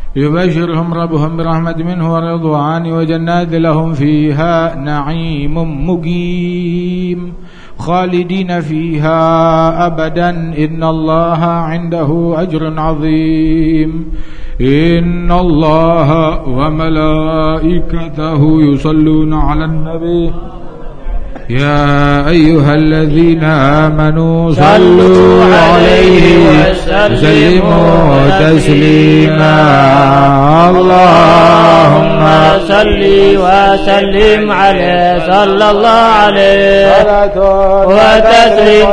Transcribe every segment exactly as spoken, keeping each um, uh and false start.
يبشرهم ربهم برحمة منه ورضوان وجنات لهم فيها نعيم مقيم خالدين فيها أبدا إن الله عنده أجر عظيم. إن الله وملائكته يصلون على النبي يا أيها الذين آمنوا صلوا عليه وسلموا تسليما. اللهم صل وسلم عليه صلى الله عليه وتسليم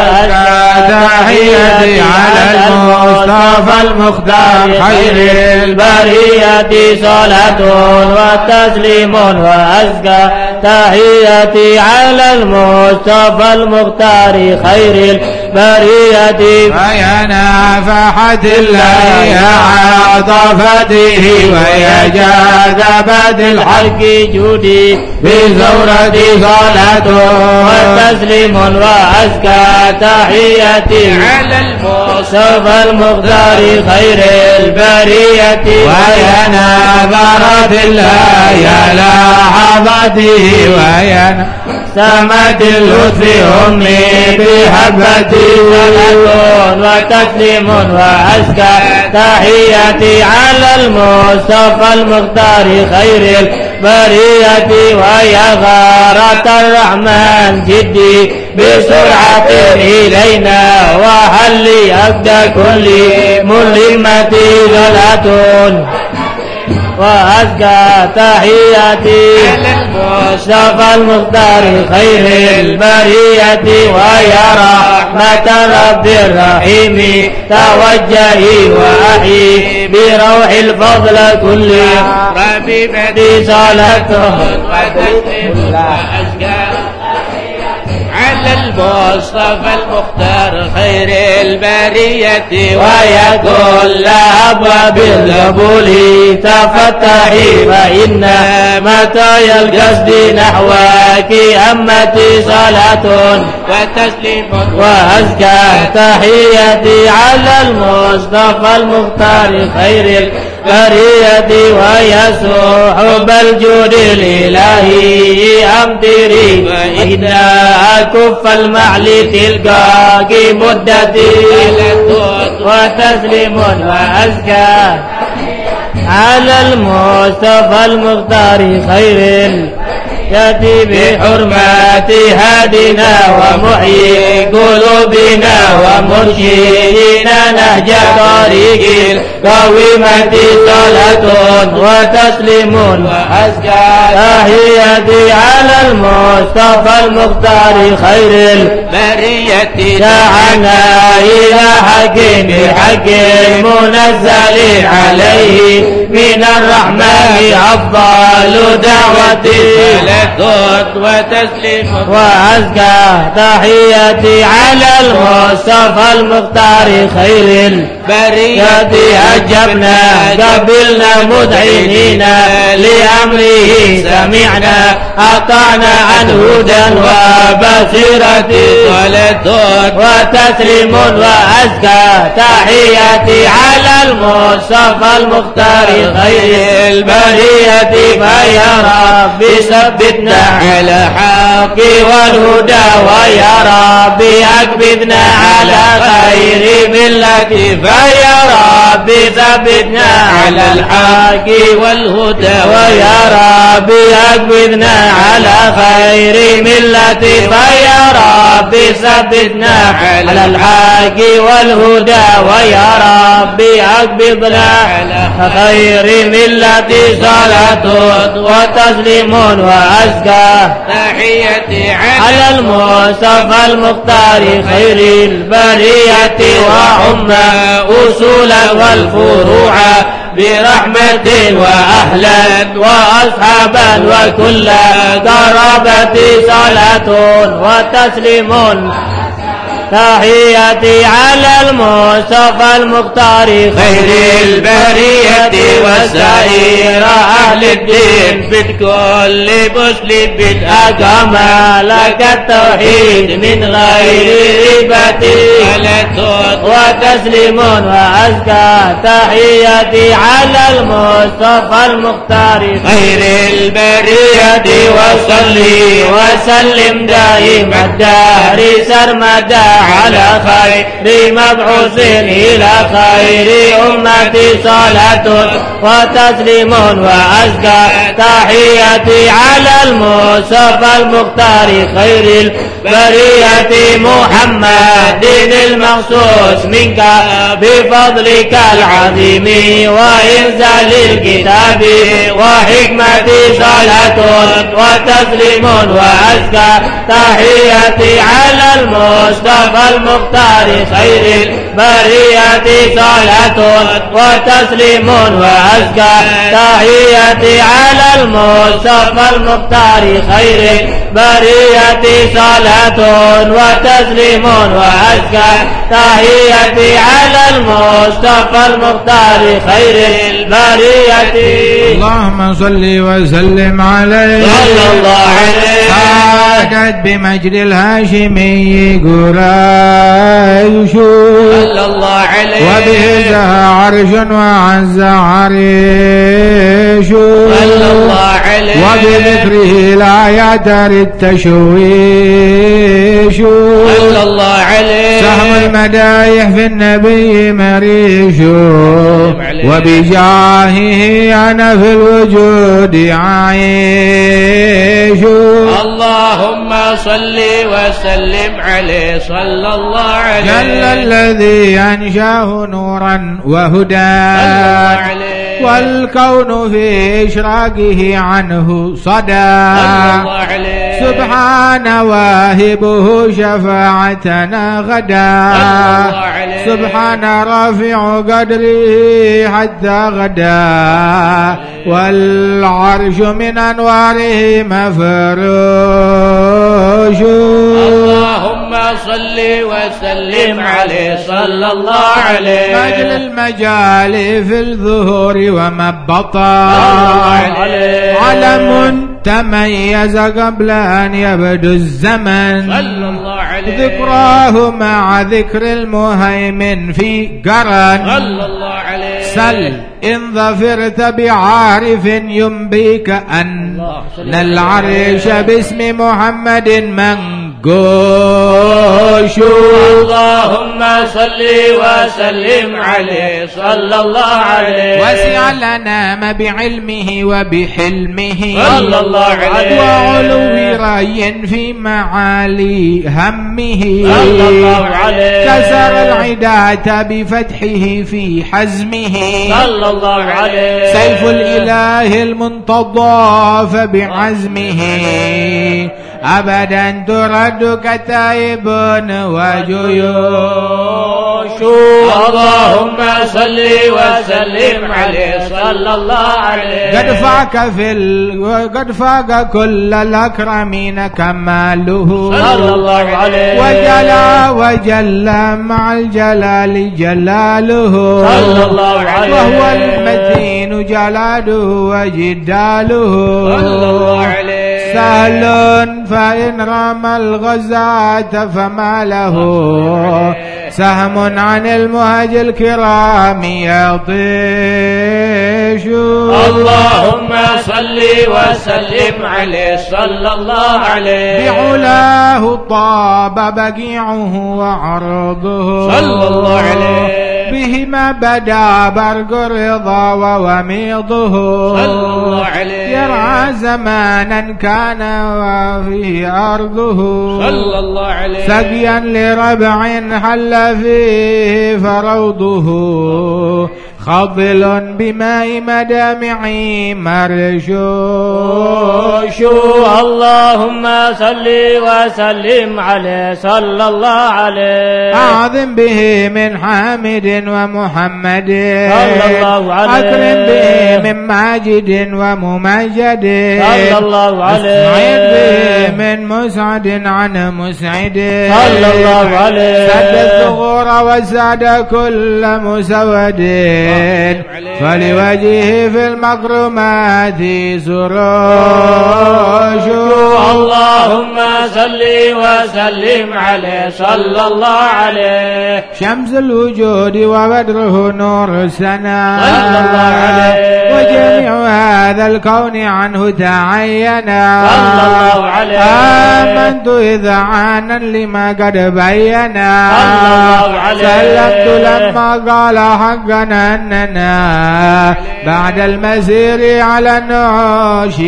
تحياتي على المصطفى المختار خير البرية صلاة وتسليم وأزكى تحياتي على المصطفى المختار خير البرية فيا نفحة الله عاطفته ويا جاذبة الحق جودي بزورة صلاة وتسليم وأزكى تحياتي على المصطفى المختار خير البرية ويا نظرة الله على حظته ويا سمت اللطف أمي بحبتي صلاة وتسليم وأزكى تحياتي على المصطفى المختار خير البرية ويا غارة الرحمن جدي بسرعة إلينا وهل أبدى كل ملمة صلاة وأزكى تحياتي المصطفى المختار خير البرية ويا رحمة رب الرحيم توجهي وأحيي بروح الفضل كل ربيبتي صلاة وتسليم وأزكى على المصطفى المختار خير البرية ويا كل أبواب القبول تفتحي فإن متى القصد نحوك أمتي صلاة وتسليم وأزكى تحياتي على المصطفى المختار خير البرية ويا صحب الجود الإلهي أمطري وإن كف المعلي تلقاك مدتي وتسليم وأزكى على المصطفى المختار خير يأتي بحرمات هادنا ومحيي قلوبنا ومرشدنا نهج طريق القويمة صلاة وتسليم وأزكى تحياتي على المصطفى المختار خير البرية دعنا إلى حق بحق المنزل عليه من الرحمن أفضل دعوتي وتسليم وأزكى تحياتي على المصطفى المختار خير البرية أجبنا قبلنا مذعنين لأمره سمعنا أطعنا عن هدى وبصيرة وتسليم وأزكى تحياتي على المصطفى المختار خير البرية فيا ربي ثبتنا على حق والهدى ويا ربي أكبدنا على خير ملتي فيا ربي ثبتنا على الحق والهدى ويا ربي أكبدنا على خير ملتي فيا ربي ثبتنا على الحق والهدى ويا ربي أكبدنا على خير ملتي صلاة وتسليم وأزكى تحياتي على المصطفى المختار خير البرية وعم أصولا والفروع برحمة وأهلا وأصحابا وكل قرابة صلاة وتسليم تحياتي على المصطفى المختار خير البرية البرية وسائر أهل الدين بكل مسلم أقام لك التوحيد من غير ريبة وتسليم وأزكى تحياتي على المصطفى المختار خير البرية وصلي وسلم دائم الدار سرمدا على خير مبعوث إلى خير أمتي صلاة وتسليم وأزكى تحياتي على المصطفى المختار خير البرية محمد المخصوص منك بفضلك العظيم وإنزال الكتاب وحكمتي صلاة وتسليم وأزكى تحياتي على المصطفى المختار خير البرية صلاة وتسليم وأزكى تحياتي على المصطفى المختار خير البرية صلاة وتسليم وأزكى تحياتي على المصطفى المختار خير البرية. اللهم صل وسلم عليه صلى الله عليه. فاكت بمجد الهاشمي قريش صلى الله عليه. وبه زهى عرش وعز عريش صلى الله عليه. وبذكره لا يعتر التشويش صلى الله عليه. سهم المدايح في النبي مريش وبجاهه أنا في الوجود عايش. اللهم صل وسلم عليه صلى الله عليه. جل الذي أنشاه نورا وهدى والكون في إشراقه عنه صدى. سبحان واهبه شفاعتنا غدا. سبحان رافع قدره حتى غدا والعرش من أنواره مفروش. اللهم صل وسلم عليه صلى الله عليه. مجل المجال في الظهور وما بطن علم تميز قبل أن يبدو الزمن. صلى الله عليه. ذكراه مع ذكر المهيمن في قرن. صلى الله عليه. سل إن ظفرت بعارف ينبيك أن العرش باسم محمد منقوش. اللهم صل وسلم عليه صلى الله عليه. وسع الأنام بعلمه وبحلمه صلى الله عليه. وعلو ري في معالي همه صلى الله عليه. كسر العداة بفتحه في حزمه صلى الله عليه. سيف الإله المنتضى فبعزمه أبدا ترد كتائب وجيوش. اللهم صل وسلم عليه صلى الله عليه. قد فاق في ال... قد فاق كل الأكرمين كماله صلى الله عليه. وجلا وجل مع الجلال جلاله صلى الله عليه. وهو المتين جلاله وجداله صلى الله عليه. سهل فإن رمى الغزاة فما له سهم عن المهج الكرام يطيش. اللهم صل وسلم عليه صلى الله عليه. بعلاه طاب بقيعه وعرضه صلى الله عليه. بهما بدا برق الرضا ووميضه صلى الله عليه. يرعى زمانا كان وفيه أرضه صلى الله عليه. سقيا لربع حل فيه فروضه خضل بماء مدامعي مرشوش. اللهم صل وسلم عليه صلى الله عليه. أعظم به من حامد ومحمد صلى الله عليه. أكرم به من ماجد وممجد صلى الله عليه. أسعد به من مسعد عن مسعد صلى الله عليه. سد الثغور وساد كل مسود فلوجهه في المكرمات سروج. اللهم صل وسلم عليه صلى الله عليه. شمس الوجود وبدره نور السنا صلى الله عليه. وجميع هذا الكون عنه تعينا صلى الله عليه. آمنت إذا عانا لما قد بينا صلى الله عليه. سلمت لما قال حقنا أننا بعد المسير على النعوش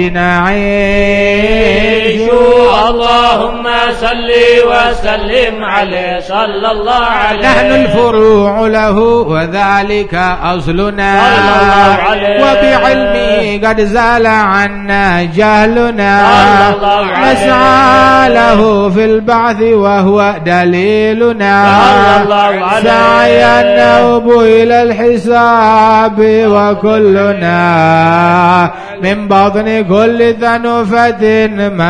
نعيش. اللهم صل وسلم عليه صلى الله عليه. نحن الفروع له وذلك أصلنا صلى الله عليه. وبعلمه قد زال عنا جهلنا صلى الله عليه. نسعى له في البعث وهو دليلنا صلى الله عليه. سعيا نوب إلى الحساب وكلنا من بطن كل ذنوفة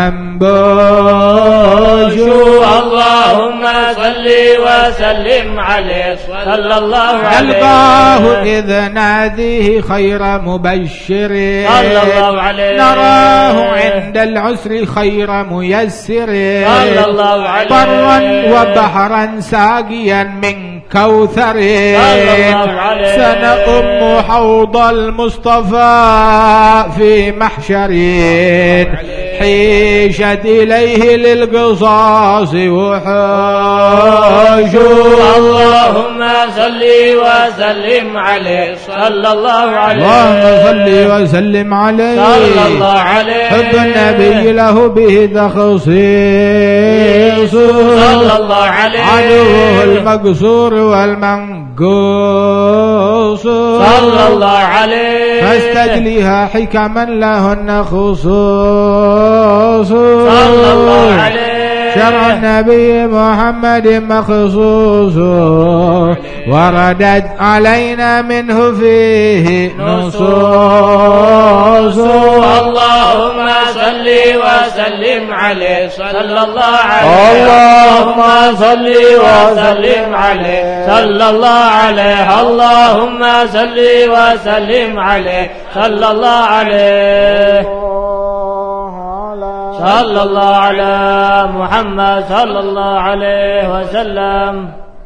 منبوش. اللهم صل وسلم عليه صلى الله عليه. نلقاه إذ ناديه خير مبشر صلى الله عليه. نراه عند العسر خير ميسر صلى الله عليه. برا وبحرا ساقيا من كوثر صلى الله عليه. سنؤم حوض المصطفى في محشر حيشت إليه للقصاص وحوش. اللهم صل وسلم عليه صلى الله عليه. اللهم صل وسلم عليه صلى الله عليه. حب النبي له به تخصيص صلى الله عليه. عدوه المقصور والمنقوص صلى الله عليه. فاستجلها حكما لهن خصوص صلى الله عليه. شرع النبي محمد مخصوص وردت علينا منه فيه نصوص. اللهم صل وسلم عليه صلى الله عليه. اللهم صل وسلم عليه صلى الله عليه. اللهم صل وسلم عليه صلى الله عليه. صلى الله على محمد صلى الله عليه وسلم.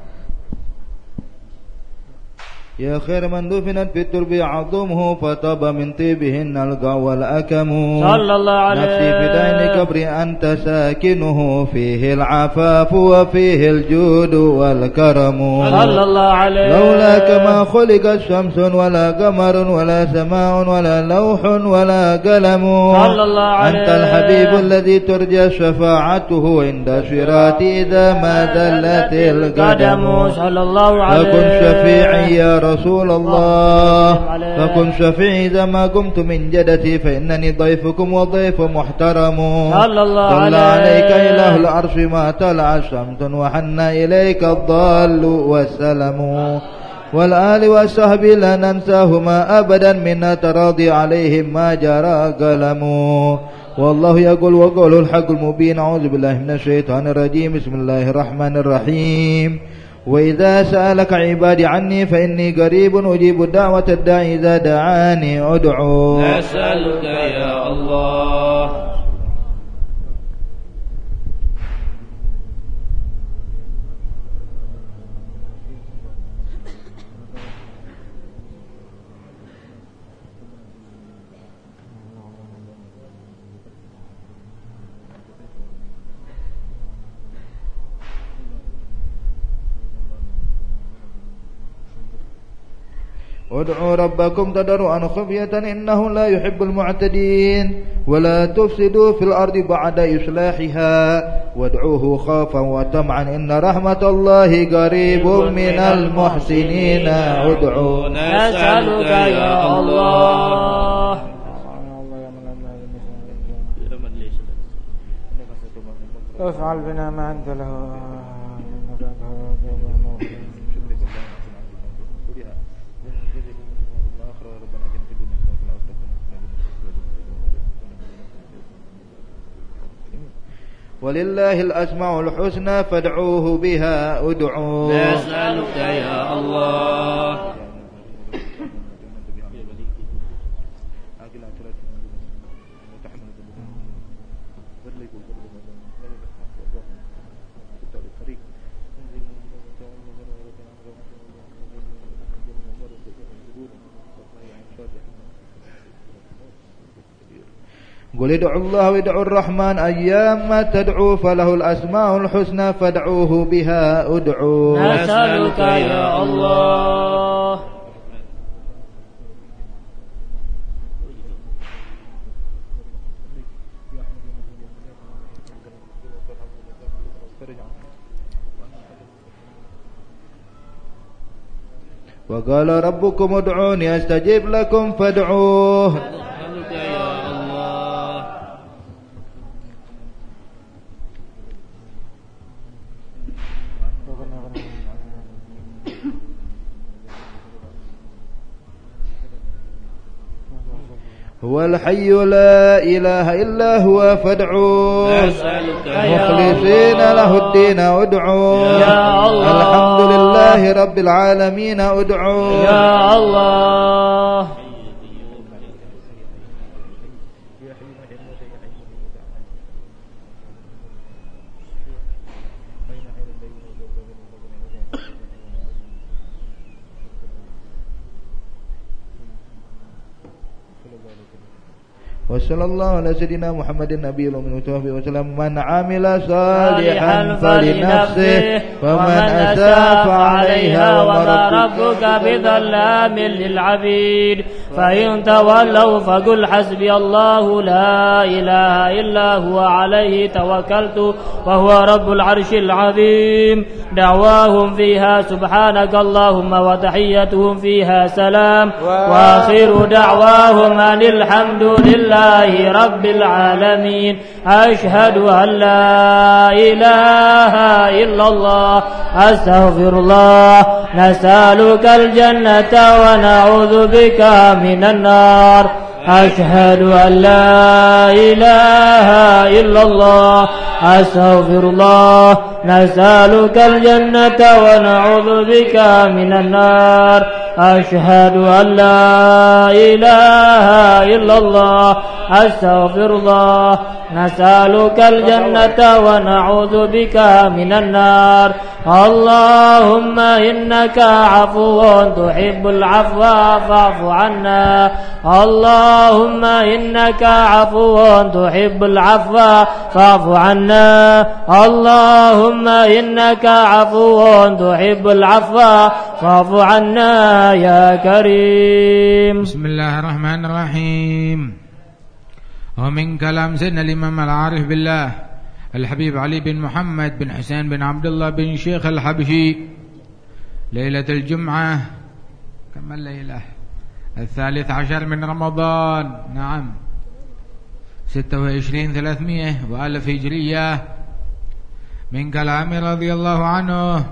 يا خير من دفنت في الترب عظمه فطاب من طيبهن القع والأكم. صلى الله عليه. نفسي في دين كبر أنت ساكنه فيه العفاف وفيه الجود والكرم. صلى الله عليه. لولاك ما خلقت شمس ولا قمر ولا سماء ولا لوح ولا قلم. صلى الله عليه. أنت الحبيب الذي ترجى شفاعته عند شرات إذا ما دلت القدم. صلى الله عليه. فكن شفيعي يا رسول الله فكن شفيعي إذا ما قمت من جدتي فإنني ضيفكم وضيف محترم. صلى الله صلى عليك إله العرش ما طلع الشمس وحن إليك الضال والسلم. والآل والصحب لا ننساهما أبدا منا تراضي عليهم ما جرى قلم. والله يقول وقول الحق المبين. أعوذ بالله من الشيطان الرجيم. بسم الله الرحمن الرحيم. وإذا سألك عبادي عني فإني قريب أجيب دعوة الداعي إذا دعاني أدعو. نسألك يا الله. ادعوا ربكم تضرعا خفية إنه لا يحب المعتدين. ولا تفسدوا في الأرض بعد إصلاحها وادعوه خوفا وطمعا إن رحمة الله قريب من المحسنين. ادعوا. نسألك يا الله. افعل بنا ما أنت له. ولله الأسماء الحسنى فادعوه بها. ادعوا. نسألك يا الله. قل ادعوا الله وادعوا الرحمن أيام تدعوا فله الأسماء الحسنى فادعوه بها ادعوا. نسألك يا الله وقال ربكم ادعوني أستجيب لكم فادعوه. هو الحي لا إله إلا هو فادعوه. مخلصين له الدين ادعوه. الحمد لله رب العالمين ادعوه. يا الله وصلى الله على سيدنا محمد النبي الأمي وسلم. من عمل صالحا فلنفسه ومن أساء فعليها وما ربك بظلام للعبيد. فإن تولوا فقل حسبي الله لا إله إلا هو عليه توكلت وهو رب العرش العظيم. دعواهم فيها سبحانك اللهم وتحيتهم فيها سلام وآخر دعواهم أن الحمد لله رب العالمين. أشهد أن لا إله إلا الله أستغفر الله. نسألك الجنة ونعوذ بك من النار. أشهد أن لا إله إلا الله أستغفر الله. نسألك الجنة ونعوذ بك من النار. أشهد أن لا إله إلا الله أستغفر الله. نسألك الجنة ونعوذ بك من النار. اللهم إنك عفو تحب العفو فاعف عنا. اللهم إنك عفو تحب العفو فاعف عنا. اللهم إنك عفو تحب العفو فاعف عنا يا كريم. بسم الله الرحمن الرحيم. ومن كلام سيدنا الإمام العارف بالله الحبيب علي بن محمد بن حسين بن عبد الله بن شيخ الحبشي ليلة الجمعة كم الليلة الثالث عشر من رمضان، نعم ستة وعشرين ثلاثمائة وألف هجرية. من كلام رضي الله عنه: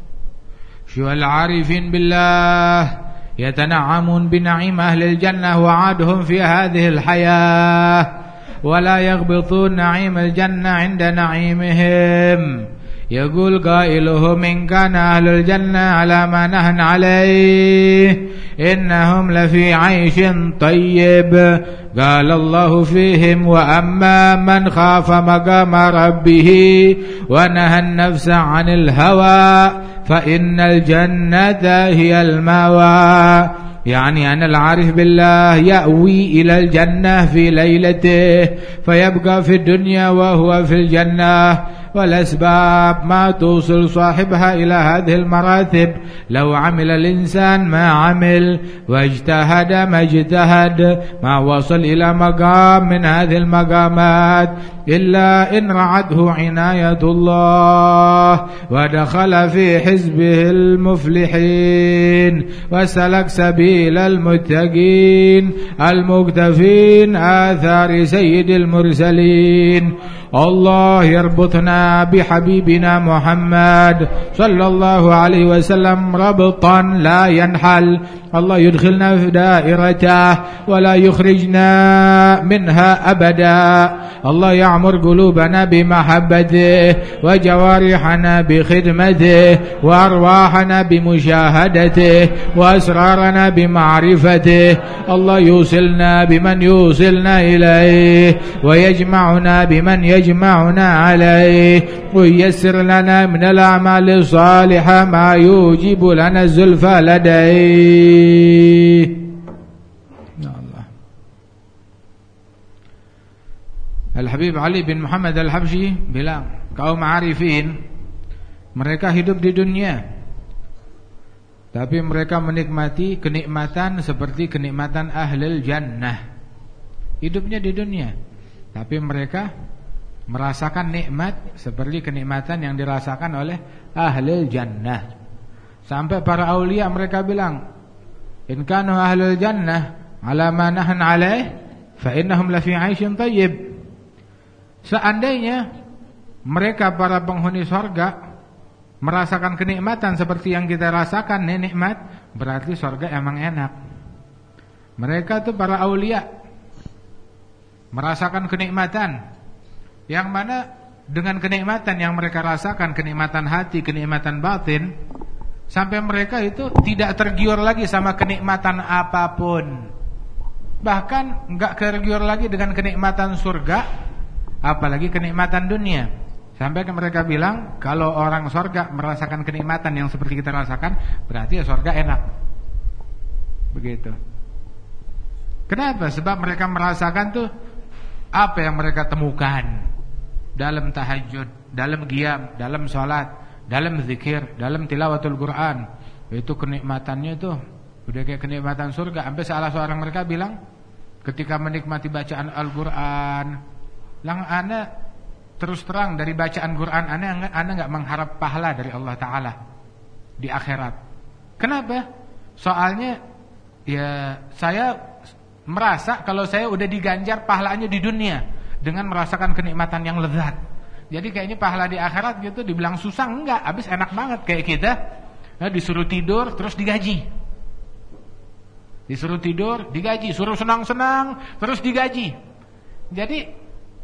شو العارفين بالله يتنعمون بنعيم أهل الجنة وعادهم في هذه الحياة ولا يغبطون نعيم الجنة عند نعيمهم. يقول قائلهم: إن كان أهل الجنة على ما نحن عليه إنهم لفي عيش طيب. قال الله فيهم: وأما من خاف مقام ربه ونهى النفس عن الهوى فإن الجنة هي المأوى. يعني أن العارف بالله يأوي إلى الجنة في ليلته فيبقى في الدنيا وهو في الجنة. والأسباب ما توصل صاحبها إلى هذه المراتب. لو عمل الإنسان ما عمل واجتهد ما اجتهد ما وصل إلى مقام من هذه المقامات إلا إن رعته عناية الله ودخل في حزبه المفلحين وسلك سبيل المتقين المقتفين آثار سيد المرسلين. الله يربطنا بحبيبنا محمد صلى الله عليه وسلم ربطا لا ينحل. الله يدخلنا في دائرته ولا يخرجنا منها أبدا. الله يعمر قلوبنا بمحبته وجوارحنا بخدمته وأرواحنا بمشاهدته وأسرارنا بمعرفته. الله يوصلنا بمن يوصلنا إليه ويجمعنا بمن يجمعنا عليه وييسر لنا من الأعمال الصالحة ما يوجب لنا الزلفى لديه. Al-Habib Ali bin Muhammad Al-Habsyi bilang, kaum arifin mereka hidup di dunia, tapi mereka menikmati kenikmatan seperti kenikmatan ahlul jannah. Hidupnya di dunia, tapi mereka merasakan nikmat seperti kenikmatan yang dirasakan oleh ahlul jannah. Sampai para aulia mereka bilang, in kanu ahlul jannah ala ma nahnu alaih fa innahum la fi 'aishin thayyib. Seandainya mereka para penghuni surga merasakan kenikmatan seperti yang kita rasakan, nikmat, berarti surga emang enak. Mereka itu para aulia merasakan kenikmatan yang mana dengan kenikmatan yang mereka rasakan, kenikmatan hati, kenikmatan batin, sampai mereka itu tidak tergiur lagi sama kenikmatan apapun. Bahkan enggak tergiur lagi dengan kenikmatan surga, apalagi kenikmatan dunia. Sampai mereka bilang, kalau orang surga merasakan kenikmatan yang seperti kita rasakan, berarti ya surga enak. Begitu. Kenapa? Sebab mereka merasakan tuh apa yang mereka temukan dalam tahajud, dalam qiyam, dalam salat, dalam zikir, dalam tilawatul Quran. Itu kenikmatannya tuh udah kayak kenikmatan surga. Sampai salah seorang mereka bilang, ketika menikmati bacaan Al-Quran, lang ana terus terang dari bacaan Quran ana ana enggak mengharap pahala dari Allah Taala di akhirat. Kenapa? Soalnya ya saya merasa kalau saya udah diganjar pahalanya di dunia dengan merasakan kenikmatan yang lezat. Jadi kayaknya pahala di akhirat gitu dibilang susah enggak, habis enak banget kayak kita ya, disuruh tidur terus digaji. Disuruh tidur digaji, suruh senang-senang terus digaji. Jadi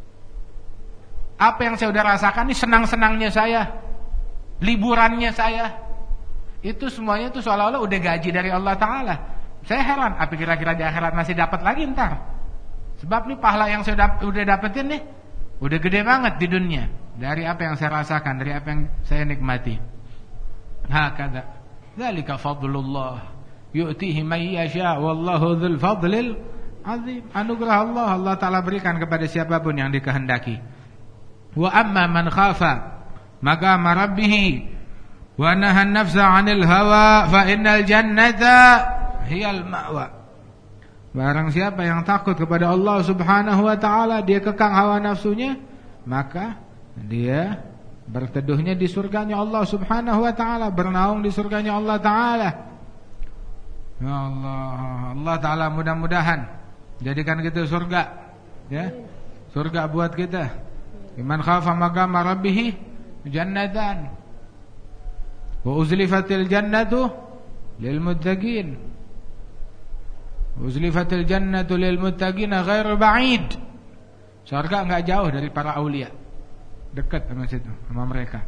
apa yang saya udah rasakan ini senang-senangnya saya, liburannya saya, itu semuanya itu seolah-olah udah gaji dari Allah Ta'ala. Saya heran, apa kira-kira di akhirat masih dapat lagi ntar? Sebab nih pahala yang saya udah dapetin nih udah gede banget di dunia dari apa yang saya rasakan, dari apa yang saya nikmati. Hakadha dzalika fadlullah yu'tihi man yasha wallahu dzul fadlil azim. Anugerah Allah, Allah Ta'ala berikan kepada siapapun yang dikehendaki. Wa amma man khafa maqama rabbih wa naha an-nafsa 'anil hawa fa innal jannata hiyal ma'wa. Barang siapa yang takut kepada Allah Subhanahu wa taala, dia kekang hawa nafsunya, maka dia berteduhnya di surganya Allah Subhanahu wa taala, bernaung di surganya Allah taala. Ya Allah, Allah taala mudah-mudahan jadikan kita surga, ya. Surga buat kita. Man khafa maqama rabbih jannatan wa uzlifatil jannatu lil muttaqin. Uzlifatil jannatu lil muttaqin ghairu ba'id. Surga enggak jauh dari para aulia, dekat sama situ, sama mereka.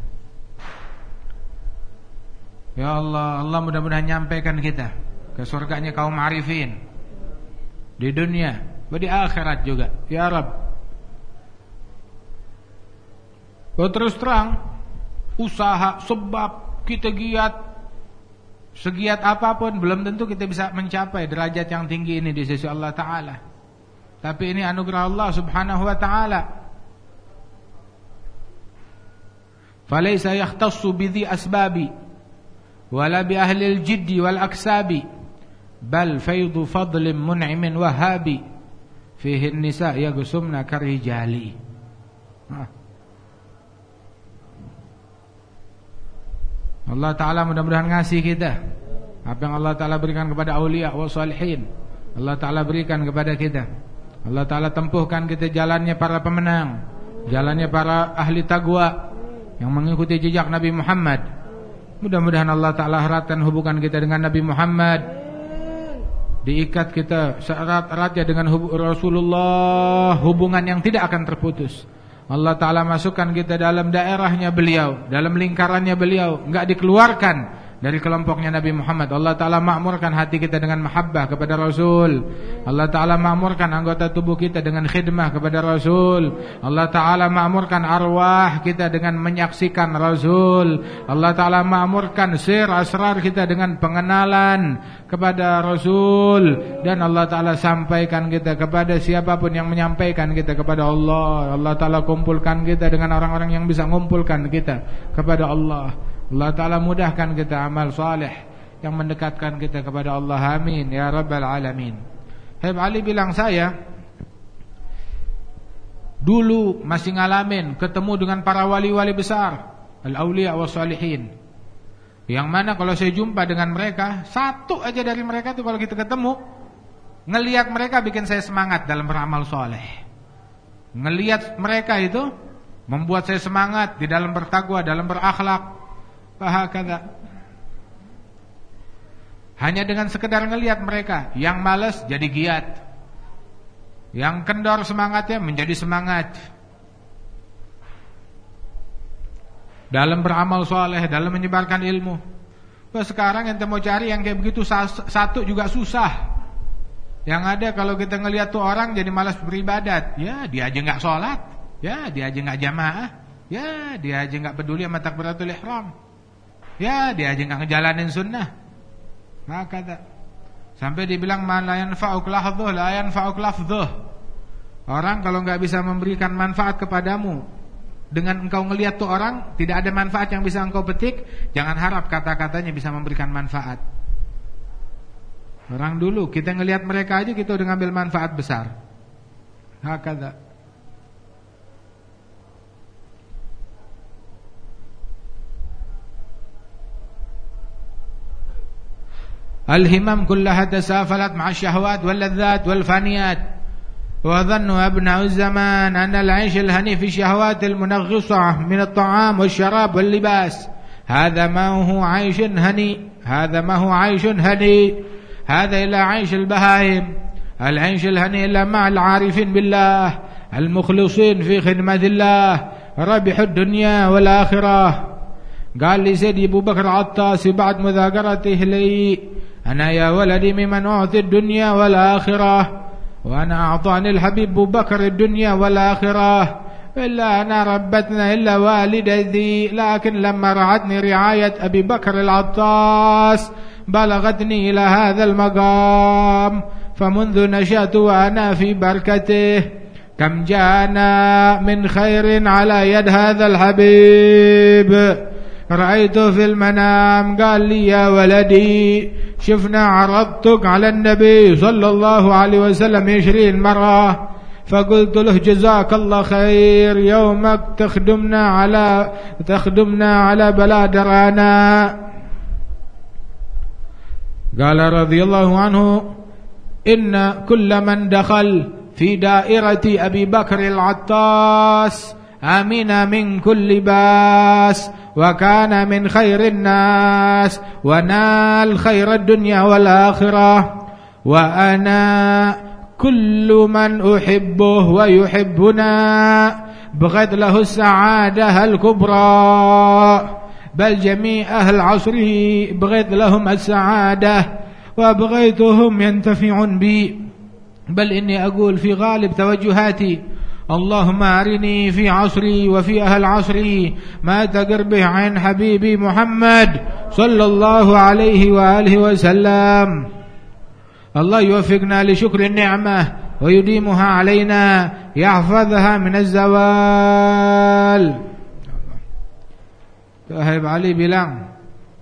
Ya Allah, Allah mudah-mudahan nyampaikan kita ke surganya kaum arifin di dunia dan di akhirat juga. Ya Rabb. Oh, terus terang, usaha sebab kita giat segiat apapun belum tentu kita bisa mencapai derajat yang tinggi ini di sisi Allah Ta'ala. Tapi ini anugerah Allah Subhanahu wa Ta'ala. Falaysa yakhtassu bidhi asbabi wala bi ahli al-jiddi wal aksabi bal faydu fadlim mun'imin wahabi fihi an-nisa yaghsumna karijali. Allah Ta'ala mudah-mudahan ngasih kita apa yang Allah Ta'ala berikan kepada awliya wa salihin, Allah Ta'ala berikan kepada kita. Allah Ta'ala tempuhkan kita jalannya para pemenang, jalannya para ahli taqwa yang mengikuti jejak Nabi Muhammad. Mudah-mudahan Allah Ta'ala eratkan hubungan kita dengan Nabi Muhammad, diikat kita seerat-eratnya dengan Rasulullah, hubungan yang tidak akan terputus. Allah Ta'ala masukkan kita dalam daerahnya beliau, dalam lingkarannya beliau, enggak dikeluarkan dari kelompoknya Nabi Muhammad. Allah Ta'ala makmurkan hati kita dengan mahabbah kepada Rasul. Allah Ta'ala makmurkan anggota tubuh kita dengan khidmah kepada Rasul. Allah Ta'ala makmurkan arwah kita dengan menyaksikan Rasul. Allah Ta'ala makmurkan sir asrar kita dengan pengenalan kepada Rasul. Dan Allah Ta'ala sampaikan kita kepada siapapun yang menyampaikan kita kepada Allah. Allah Ta'ala kumpulkan kita dengan orang-orang yang bisa mengumpulkan kita kepada Allah. Allah Ta'ala mudahkan kita amal saleh yang mendekatkan kita kepada Allah. Amin ya Rabbal Alamin. Habib Ali bilang, saya dulu masih ngalamin ketemu dengan para wali-wali besar, al-awliya wa salihin, yang mana kalau saya jumpa dengan mereka, satu aja dari mereka tuh kalau kita ketemu, ngelihat mereka bikin saya semangat dalam beramal saleh. Ngelihat mereka itu membuat saya semangat di dalam bertakwa, dalam berakhlak. Bahakala. Hanya dengan sekedar ngelihat mereka, yang malas jadi giat, yang kendor semangatnya menjadi semangat dalam beramal soleh, dalam menyebarkan ilmu. Bah, sekarang ente mau cari yang kayak begitu satu juga susah. Yang ada kalau kita ngelihat tuh orang jadi malas beribadat, ya dia aja nggak sholat, ya dia aja nggak jamaah, ya dia aja nggak peduli sama takbiratul ihram, ya dia aja nggak ngejalanin sunnah. Maka tak sampai dibilang man la yanfa'uk lahdhuh la yanfa'uk lafdhuh. Orang kalau nggak bisa memberikan manfaat kepadamu dengan engkau ngelihat tuh orang tidak ada manfaat yang bisa engkau petik, jangan harap kata-katanya bisa memberikan manfaat. Orang dulu kita ngelihat mereka aja kita udah ngambil manfaat besar. Hakada. الهمم كلها تسافلت مع الشهوات واللذات والفانيات وظن أبناء الزمان أن العيش الهني في الشهوات المنغصة من الطعام والشراب واللباس هذا ما هو عيش هني هذا ما هو عيش هني هذا إلا عيش البهائم العيش الهني إلا مع العارفين بالله المخلصين في خدمة الله ربح الدنيا والآخرة. قال لي سيدي أبو بكر عطاسي بعد مذاكرته لي أنا يا ولدي ممن أعطي الدنيا والآخرة وأنا أعطاني الحبيب أبو بكر الدنيا والآخرة إلا أنا ربتنا إلا والدتي لكن لما رعتني رعاية أبي بكر العطاس بلغتني إلى هذا المقام فمنذ نشأت وأنا في بركته كم جاءنا من خير على يد هذا الحبيب رأيته في المنام قال لي يا ولدي شفنا عرضتك على النبي صلى الله عليه وسلم عشرين مرة فقلت له جزاك الله خير يومك تخدمنا على تخدمنا على بلادرانا. قال رضي الله عنه إن كل من دخل في دائرة أبي بكر العطاس آمن من كل باس وكان من خير الناس ونال خير الدنيا والآخرة وأنا كل من أحبه ويحبنا بغت له السعادة الكبرى بل جميع أهل عصره بغت لهم السعادة وبغيتهم ينتفعون بي بل إني أقول في غالب توجهاتي اللهم أرني في عصري وفي أهل عصري ما تقر به عين حبيبي محمد صلى الله عليه وآله وسلم. الله يوفقنا لشكر النعمة ويديمها علينا يحفظها من الزوال. Habib Ali bilang,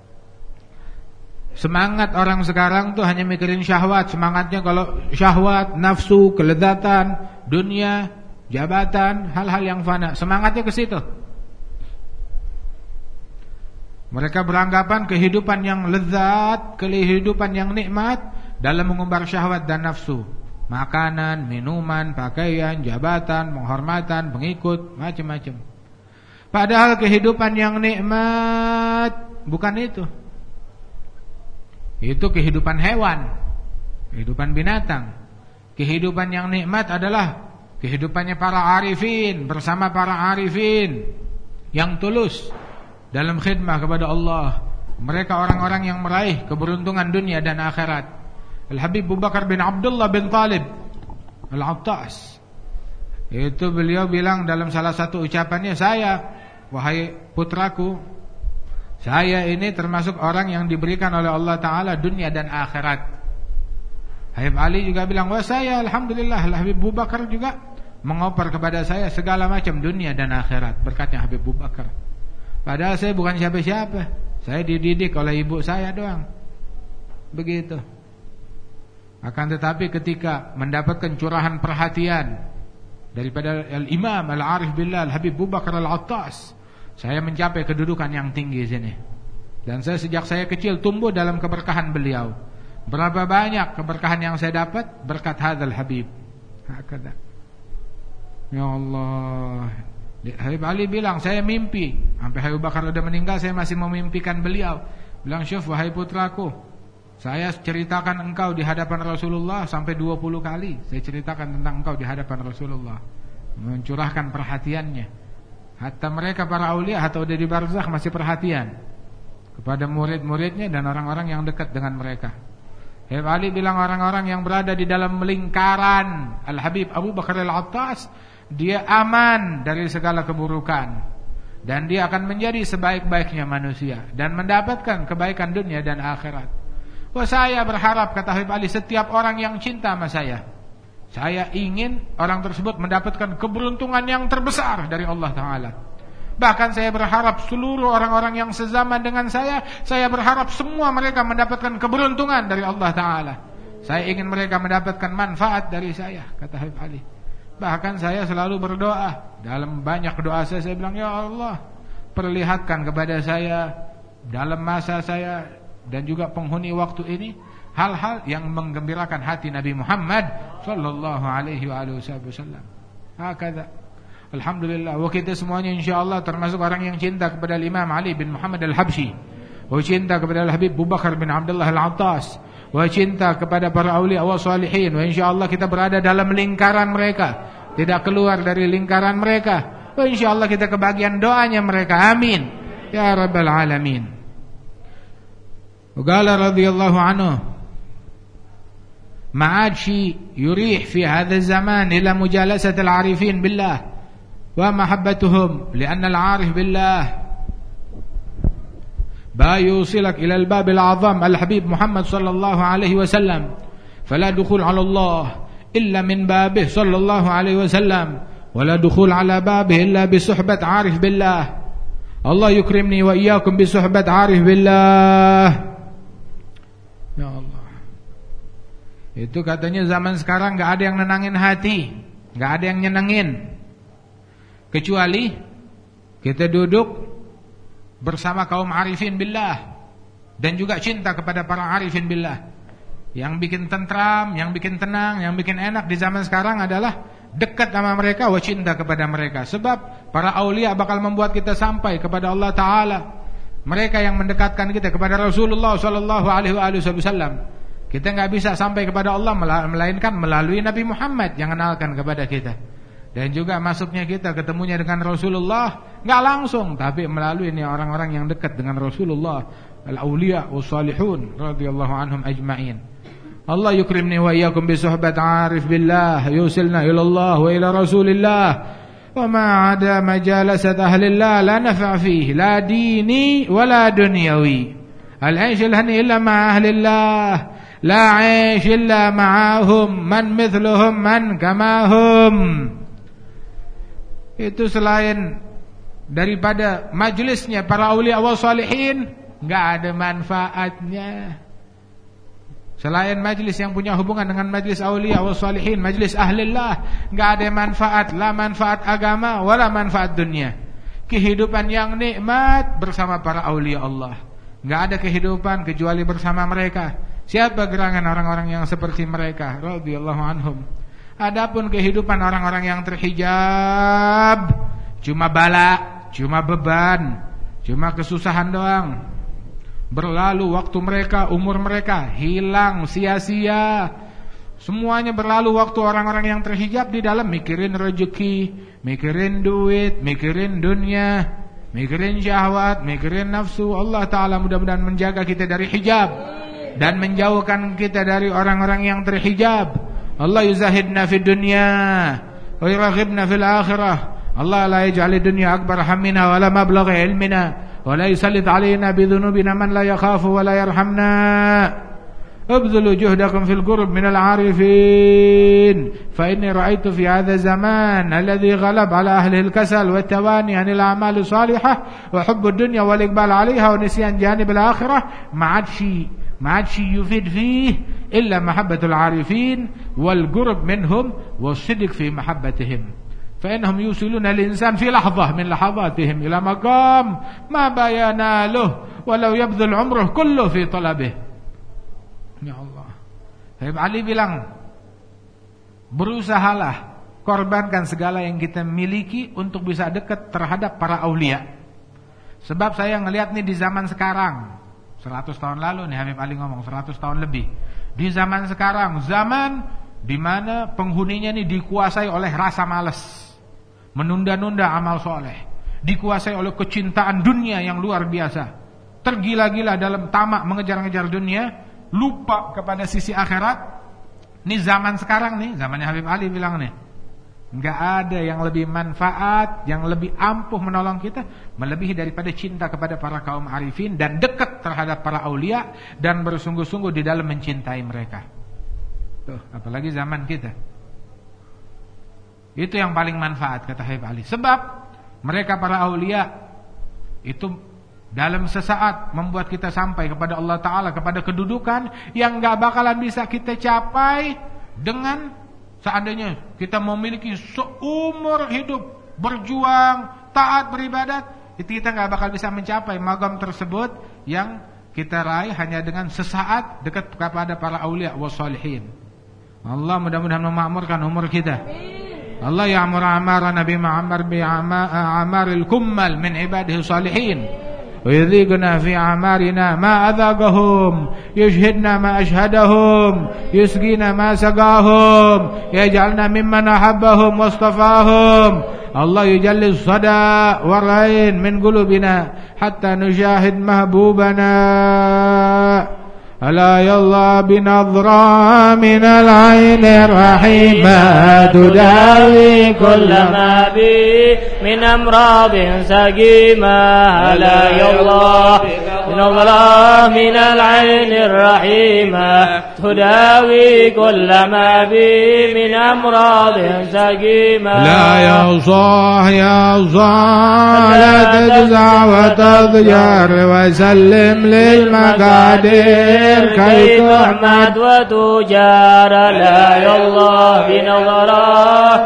semangat orang sekarang tuh hanya mikirin syahwat. Semangatnya kalau syahwat, nafsu, kelezatan, dunia, jabatan, hal-hal yang fana, semangatnya ke situ. Mereka beranggapan kehidupan yang lezat, kehidupan yang nikmat dalam mengumbar syahwat dan nafsu. Makanan, minuman, pakaian, jabatan, penghormatan, pengikut, macam-macam. Padahal kehidupan yang nikmat bukan itu. Itu kehidupan hewan, kehidupan binatang. Kehidupan yang nikmat adalah kehidupannya para arifin, bersama para arifin yang tulus dalam khidmah kepada Allah, Mereka orang-orang yang meraih keberuntungan dunia dan akhirat. Al-Habib Abu Bakar bin Abdullah bin Talib Al-Attas, itu beliau bilang dalam salah satu ucapannya, saya, wahai putraku, saya ini termasuk orang yang diberikan oleh Allah Ta'ala dunia dan akhirat. Habib Ali juga bilang, wah saya alhamdulillah, Habib Abu Bakar juga mengoper kepada saya segala macam dunia dan akhirat berkatnya Habib Abu Bakar. Padahal saya bukan siapa-siapa, saya dididik oleh ibu saya doang. Begitu. Akan tetapi ketika mendapatkan curahan perhatian daripada Al-Imam Al-Arif Billah Al-Habib Abu Bakar Al-Attas, saya mencapai kedudukan yang tinggi sini. Dan saya sejak saya kecil tumbuh dalam keberkahan beliau. Berapa banyak keberkahan yang saya dapat berkat hadzal Habib. Hakada. Ya Allah. Habib Ali bilang, saya mimpi, sampai Habib Bakar sudah meninggal saya masih memimpikan beliau. Bilang, "Syuf, wahai putraku, saya ceritakan engkau di hadapan Rasulullah sampai dua puluh kali. Saya ceritakan tentang engkau di hadapan Rasulullah." Mencurahkan perhatiannya. Hatta mereka para aulia, hatta udah di barzakh masih perhatian kepada murid-muridnya dan orang-orang yang dekat dengan mereka. Habib Ali bilang, orang-orang yang berada di dalam lingkaran Al-Habib Abu Bakar Al-Attas, dia aman dari segala keburukan, dan dia akan menjadi sebaik-baiknya manusia dan mendapatkan kebaikan dunia dan akhirat. Wah, saya berharap, kata Habib Ali, setiap orang yang cinta sama saya, saya ingin orang tersebut mendapatkan keberuntungan yang terbesar dari Allah Ta'ala. Bahkan saya berharap seluruh orang-orang yang sezaman dengan saya, saya berharap semua mereka mendapatkan keberuntungan dari Allah Ta'ala. Saya ingin mereka mendapatkan manfaat dari saya, kata Habib Ali. Bahkan saya selalu berdoa. Dalam banyak doa saya, saya bilang, ya Allah, perlihatkan kepada saya dalam masa saya dan juga penghuni waktu ini hal-hal yang menggembirakan hati Nabi Muhammad sallallahu alaihi wasallam. Hakada. Alhamdulillah. Wa kita semuanya insyaallah termasuk orang yang cinta kepada Imam Ali bin Muhammad Al-Habsyi, wa cinta kepada Al-Habib Abu Bakar bin Abdullah Al-Attas, wa cinta kepada para aulia wa salihin. Wa insyaallah kita berada dalam lingkaran mereka, tidak keluar dari lingkaran mereka. Wa insyaallah kita kebagian doanya mereka. Amin ya rabbal alamin. وقال رضي الله عنه ما عاد شيء يريح في هذا الزمان إلى مجالسة العارفين بالله ومحبتهم، لأن العارف بالله با يوصلك إلى الباب الأعظم الحبيب محمد صلى الله عليه وسلم، فلا دخول على الله إلا من بابه صلى الله عليه وسلم، ولا دخول على بابه إلا بصحبة عارف بالله. الله يكرمني وإياكم بصحبة عارف بالله. Ya Allah. Itu katanya zaman sekarang gak ada yang nenangin hati, gak ada yang nyenengin, kecuali kita duduk bersama kaum arifin billah dan juga cinta kepada para arifin billah. Yang bikin tentram, yang bikin tenang, yang bikin enak di zaman sekarang adalah dekat sama mereka, wa cinta kepada mereka. Sebab para aulia bakal membuat kita sampai kepada Allah Ta'ala. Mereka yang mendekatkan kita kepada Rasulullah sallallahu alaihi wasallam. Kita enggak bisa sampai kepada Allah melainkan melalui Nabi Muhammad yang kenalkan kepada kita. Dan juga masuknya kita ketemunya dengan Rasulullah enggak langsung, tapi melalui ini orang-orang yang dekat dengan Rasulullah, al-auliya was-salihun radhiyallahu anhum ajma'in. Allah yukrimni wa iyyakum bi suhbat arif billah yusilna ila Allah wa ila Rasulillah. وما عدا مجالسة أهل الله لا نفع فيه لا ديني ولا دنيوي. العيش الهني إلا مع أهل الله، لا عيش إلا معهم من مثلهم من كما هم. Itu selain daripada majlisnya para aulia wa salihin, enggak ada manfaatnya. Selain majlis yang punya hubungan dengan majlis aulia wa salihin, majlis ahlillah, enggak ada manfaat, la manfaat agama wala manfaat dunia. Kehidupan yang nikmat bersama para aulia Allah. Enggak ada kehidupan kecuali bersama mereka. Siapa gerangan orang-orang yang seperti mereka radhiyallahu anhum. Adapun kehidupan orang-orang yang terhijab, cuma bala, cuma beban, cuma kesusahan doang. Berlalu waktu mereka, umur mereka hilang sia-sia. Semuanya berlalu waktu orang-orang yang terhijab di dalam mikirin rezeki, mikirin duit, mikirin dunia. mikirin syahwat, mikirin nafsu. Allah Ta'ala mudah-mudahan menjaga kita dari hijab dan menjauhkan kita dari orang-orang yang terhijab. Allah yuzahidna fid dunya wa yuraghibna fil akhirah. Allah la yaj'al dunya akbar hammina wa la mablagha ilmina wa la yusallit alaina bidhunubina man la yakhafu wa la yarhamna. ابذلوا جهدكم في القرب من العارفين فإني رأيت في هذا الزمان الذي غلب على أهل الكسل والتواني عن الأعمال الصالحة وحب الدنيا والإقبال عليها ونسيان جانب الآخرة ما عاد شيء ما عاد شيء يفيد فيه إلا محبة العارفين والقرب منهم والصدق في محبتهم فإنهم يوصلون الإنسان في لحظة من لحظاتهم إلى مقام ما بيناله ولو يبذل عمره كله في طلبه. Ya Allah. Habib Ali bilang, berusahalah korbankan segala yang kita miliki untuk bisa dekat terhadap para aulia. Sebab saya ngelihat nih di zaman sekarang, seratus tahun lalu nih Habib Ali ngomong, seratus tahun lebih. Di zaman sekarang, zaman di mana penghuninya nih dikuasai oleh rasa malas, menunda-nunda amal soleh, dikuasai oleh kecintaan dunia yang luar biasa, tergila-gila dalam tamak mengejar-ngejar dunia, lupa kepada sisi akhirat. Ini zaman sekarang nih, zamannya Habib Ali bilang nih, enggak ada yang lebih manfaat, yang lebih ampuh menolong kita melebihi daripada cinta kepada para kaum arifin dan dekat terhadap para aulia dan bersungguh-sungguh di dalam mencintai mereka. Tuh, apalagi zaman kita. Itu yang paling manfaat kata Habib Ali. Sebab mereka para aulia itu dalam sesaat membuat kita sampai kepada Allah Ta'ala, kepada kedudukan yang gak bakalan bisa kita capai dengan seandainya kita memiliki seumur hidup berjuang, taat, beribadat. Itu kita gak bakal bisa mencapai magam tersebut yang kita raih hanya dengan sesaat dekat kepada para awliya wa salihin. Allah mudah-mudahan memakmurkan umur kita. Allah ya'mur amarana bima'amar bi'amaril kummal min ibadihi salihin ويذيقنا في أعمارنا ما أذاقهم يشهدنا ما أشهدهم يسقينا ما سقاهم يجعلنا ممن أحبهم واصطفاهم الله يجلي الصدى والعين من قلوبنا حتى نشاهد محبوبنا ألا يلا بنظرة من العين الرحيمة تداوي كل ما بي من أمراض سقيمة ألا يلا بنظرة من العين الرحيمة تداوي كل ما بي من أمراض سقيمة لا يا صاح يا صاح لا تجزع وتضجر وسلم للمقادير كي تحمد وتجار لا يالله بنظرة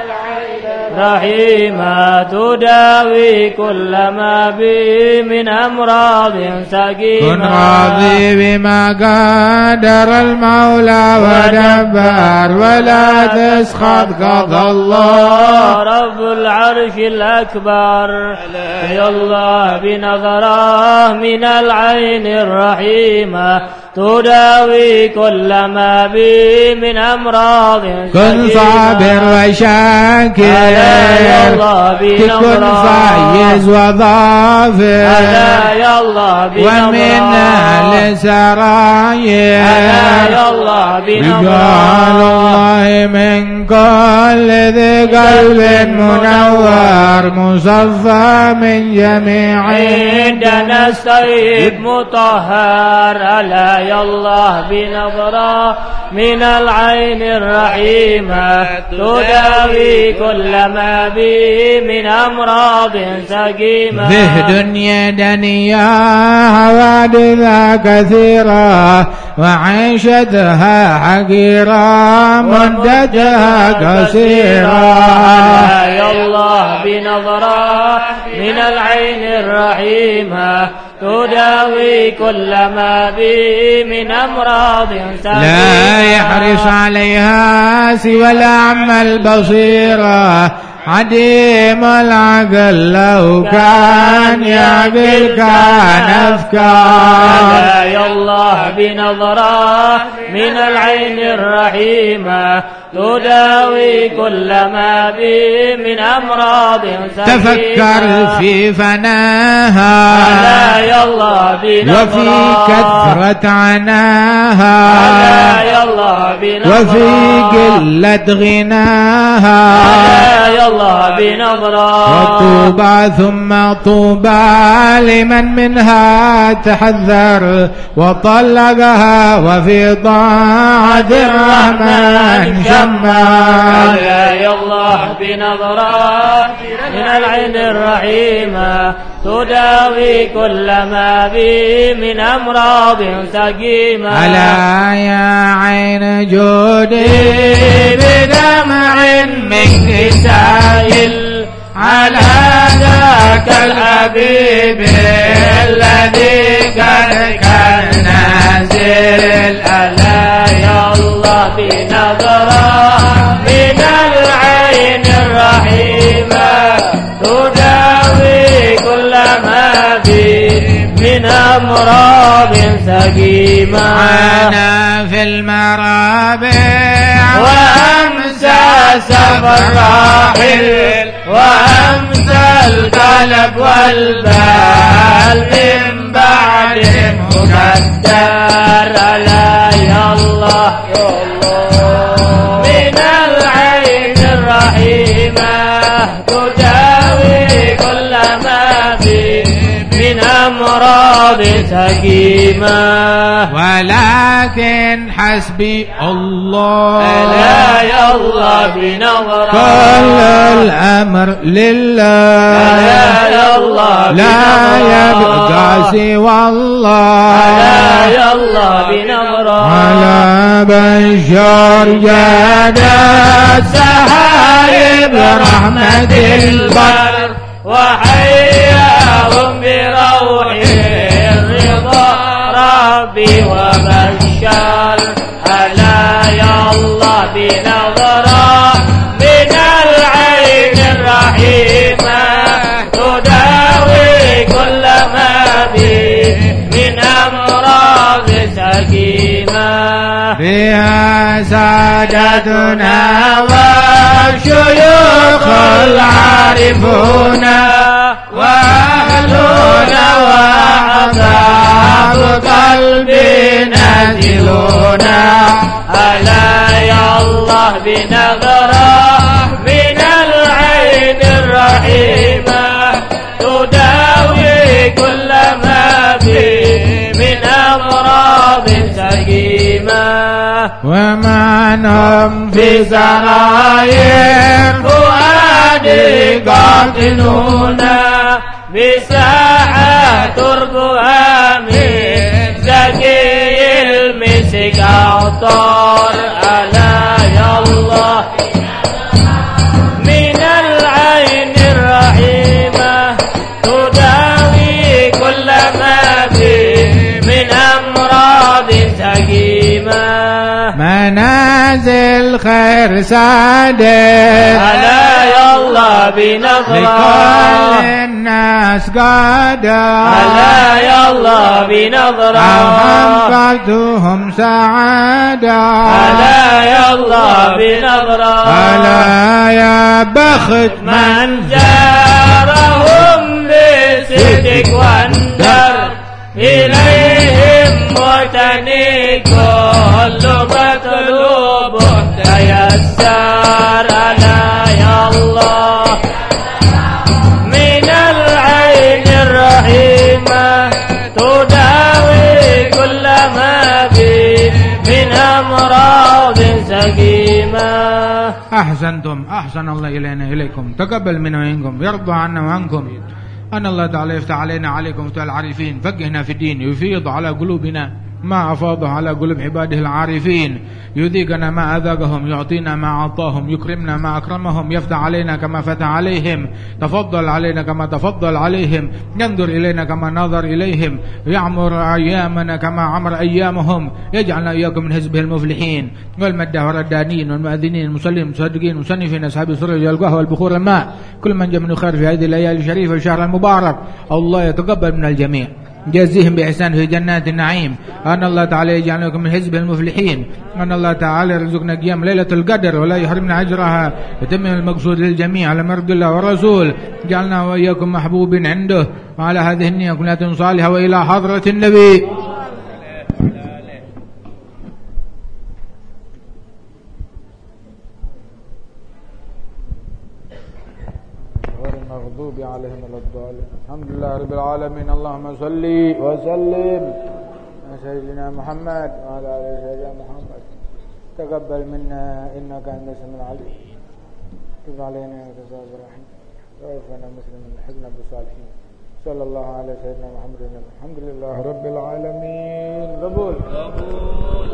رحيمة تداوي كل ما بي من أمراض سقيمة كن راضي بما قدر المولى ودبر ولا تسخط قضى الله رب العرش الأكبر يا الله بنظرة من العين الرحيمة تداوي كل ما بي من أمراض كن صابر وشاكر كن فايز وظافر ومن أهل سرايا رجال الله من كل ذي قلب منور مصفى من جميع عندنا السيد مطهر ألا يا الله بنظرة من العين الرحيمة تداوي كل ما بي من أمراض سقيمة به دنيا دنيا حوادثها كثيرة وعيشتها حقيرة مدتها قصيرة يا الله بنظرة من العين الرحيمة تداوي كل ما بي من أمراض سقيمة لا يحرص عليها سوى الأعمى البصيرة عديم العقل لو كان يعقل كان أفكار. هدايا الله بنظرة من العين الرحيمة تداوي كل ما به من أمراض سقيمة. تفكر في فناها هدايا الله بنظرة وفي كثرة عناها هدايا الله بنظرة وفي قلة غناها هدايا الله بنظرة. وطوبى ثم طوبى لمن منها تحذر وطلقها وفي طاعة الرحمن شمال. هدايا الله بنظرة من العين الرحيمة تداوي كل ما به من أمراض سقيمة. ألا يا عين جودي بدمع منك سائل على ذاك الحبيب الذي قد كان نازل. ألا يا الله بنظرة من العين الرحيمة تداوي كل ما به من أمراض سقيمة. أنا في المرابع وأمسى سفر راحل وأمسى القلب والبال من بعد مقدر. ألا يا الله من العين الرحيمة تداوي كل ما به من أمراض سقيمة. ولكن حسبي الله ألا يا الله بنظرة كل الأمر لله. ألا يا الله لا يبقى بنظرة سوى الله. ألا يا الله بنظرة على بشر جاد السحائب رحمة البر وحياهم بروح الرضا ربي وبشر. ألا يا الله بنظرة من العين الرحيمة تداوي كل ما به من أمراض سقيمة. فيها سادتنا والشيوخ العارفون وأهلنا وأحباب قلبي نازلون. ألا يا الله بنظرة من العين الرحيمة تداوي كل ما به من أمراض سقيمة. ومن هم في سراير فؤادي قاتلون بساحة تربها من زكي المسك أعطار. ألا يا الله من العين الرحيمة تداوي كل ما به من أمراض سقيمة. منازل خير سادة ألا يا الله بنظرة لكل الناس قادة. ألا يا الله بنظرة أحببتهم سعادة. ألا يا الله بنظرة ألا يا بخت من زارهم بصدق واندر إليهم متني كل مطلوب تيسر. ألا يا الله من العين الرحيمة تداوي كل ما به من أمراض سقيمة. أحسنتم أحسن الله إلينا إليكم تقبل منا ومنكم يرضى عنا وعنكم. أن الله تعالى يفتح علينا عليكم وتعالى العارفين فقهنا في الدين يفيض على قلوبنا ما أفاضه على قلوب عباده العارفين، يذيقنا ما أذاقهم، يعطينا ما أعطاهم، يكرمنا ما أكرمهم، يفتح علينا كما فتح عليهم، تفضل علينا كما تفضل عليهم، ينظر إلينا كما نظر إليهم، يعمر أيامنا كما عمر أيامهم، يجعلنا إياكم من حزبه المفلحين والمدة والردانين والمؤذنين المصلين المصدقين المصنفين أصحاب السرج والقهوة والبخور الماء، كل من جاء من خير في هذه الليالي الشريفة والشهر المبارك. الله يتقبل من الجميع، جازيهم بإحسان في جنات النعيم. أن الله تعالى يجعلكم من حزب المفلحين. أن الله تعالى يرزقنا قيام ليلة القدر ولا يحرمنا أجرها، يتمم المقصود للجميع على مرض الله والرسول. جعلنا وإياكم محبوب عنده. وعلى هذه النية كلها صالحة وإلى حضرة النبي. المغضوب عليهم ولا الضالين. الحمد لله رب العالمين. اللهم صل وسلم على سيدنا محمد وعلى آل سيدنا محمد. تقبل منا إنك أنت السميع العليم. تب علينا يا تواب الرحيم. توفنا مسلمين حقنا بالصالحين. صلى الله على سيدنا محمد. الحمد لله رب العالمين. قبول قبول.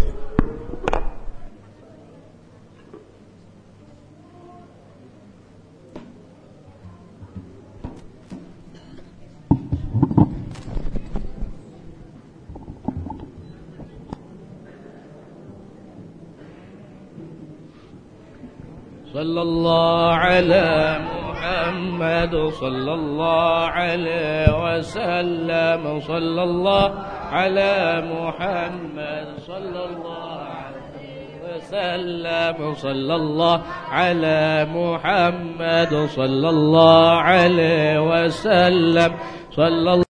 صلى الله على محمد صلى الله عليه وسلم. صلى الله على محمد صلى الله عليه وسلم. صلى الله على محمد صلى الله عليه وسلم. صلى